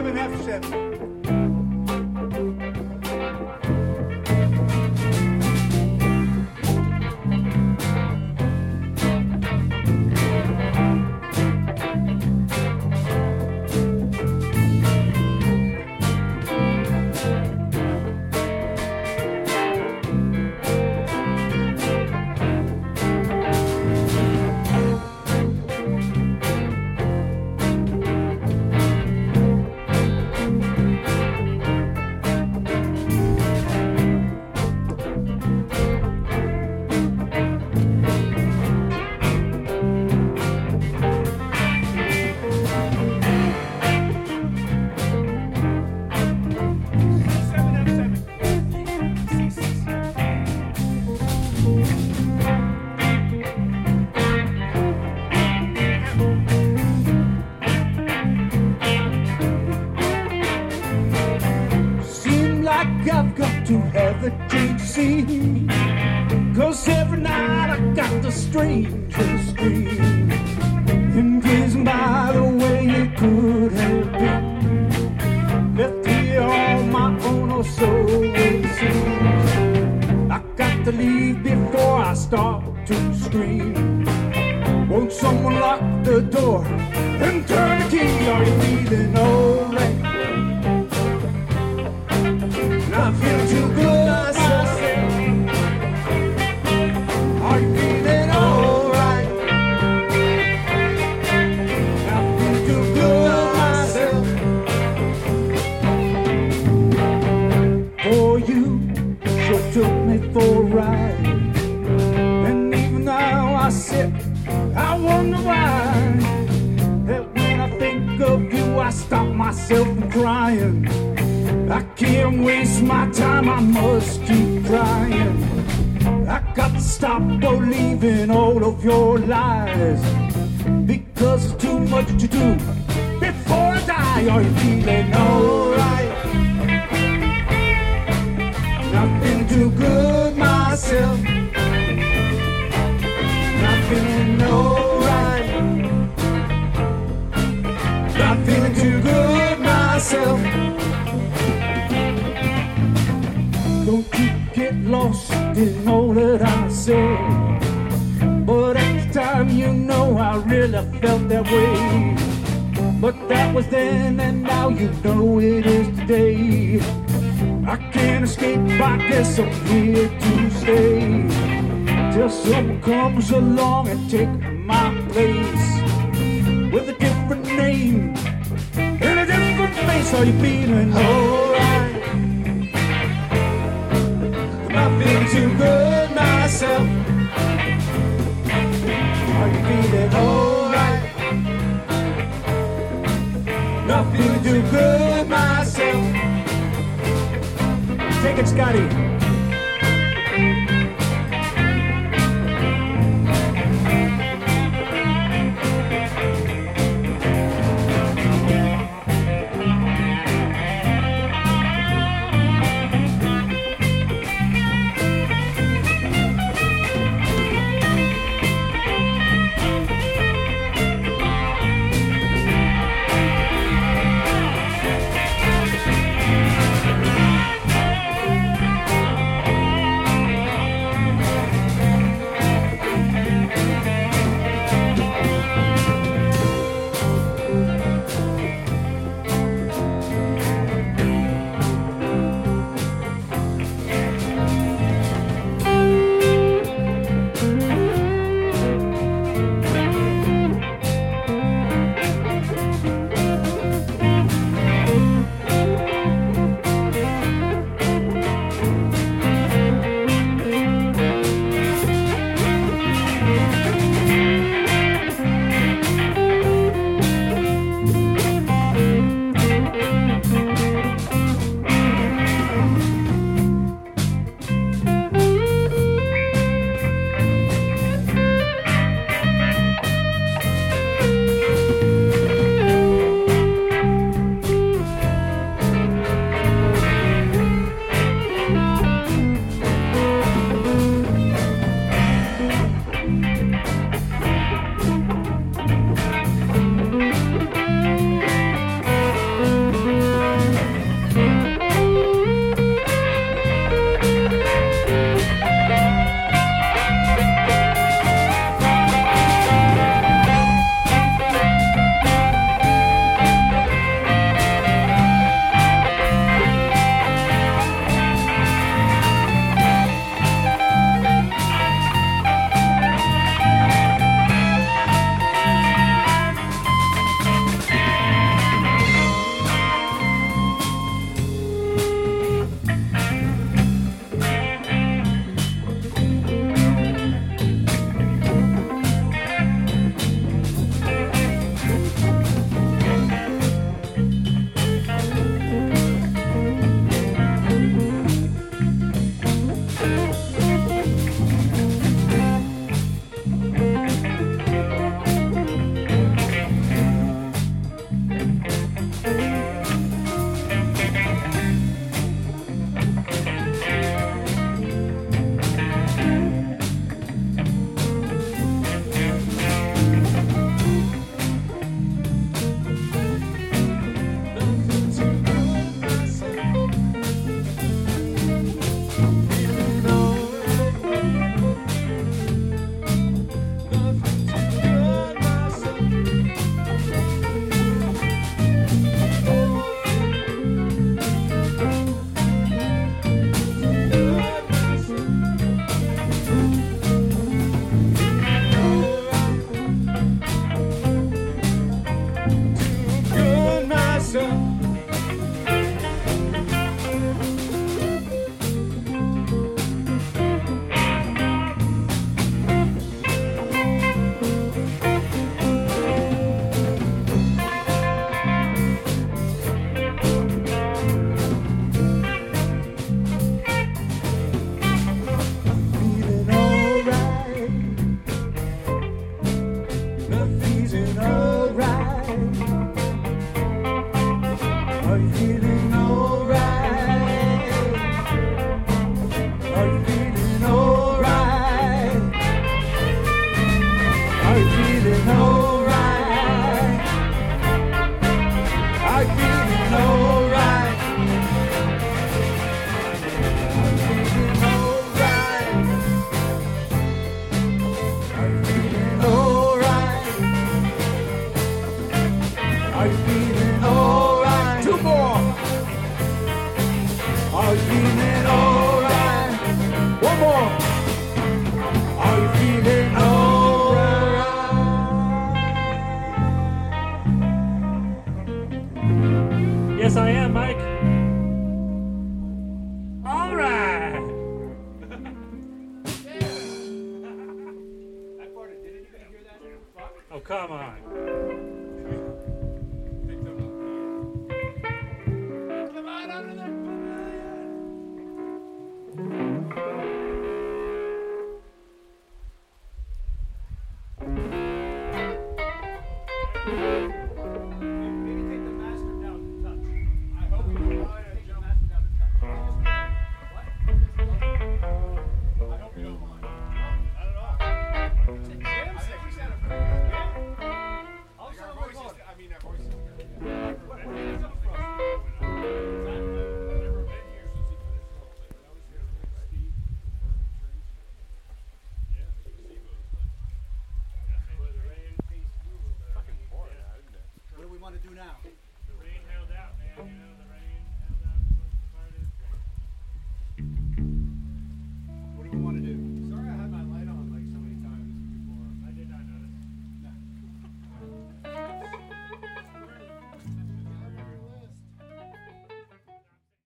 7F7. I've got to have a change of scene, 'cause every night I got the strangest dream. Imprisoned by the way it could have been, left here on my own or so it seems. I got to leave before I start to scream. Won't someone lock the door and turn the key? Are you feeling alright? I feel too good myself. Are you feeling alright? I feel too good myself. For you, sure took me for a ride. And even now I sit, I wonder why. That when I think of you, I stop myself from crying. I can't waste my time, I must keep trying. I got to stop believing all of your lies, because it's too much to do before I die. Are you feeling alright? Not feeling too good myself. Not feeling alright. Not feeling too good myself. Don't you get lost in all that I say, but at the time you know I really felt that way. But that was then and now you know it is today. I can't escape, I guess I'm here to stay, till someone comes along and take my place, with a different name and a different face. Are you feeling alright? I'm feeling too good myself. Are you feeling alright? Not feeling too good myself. Take it, Scotty. up. Yes, I am, Mike. All right. Oh, come on. Come on out of there. What do we want to do now? The rain held out, man. You know, the rain.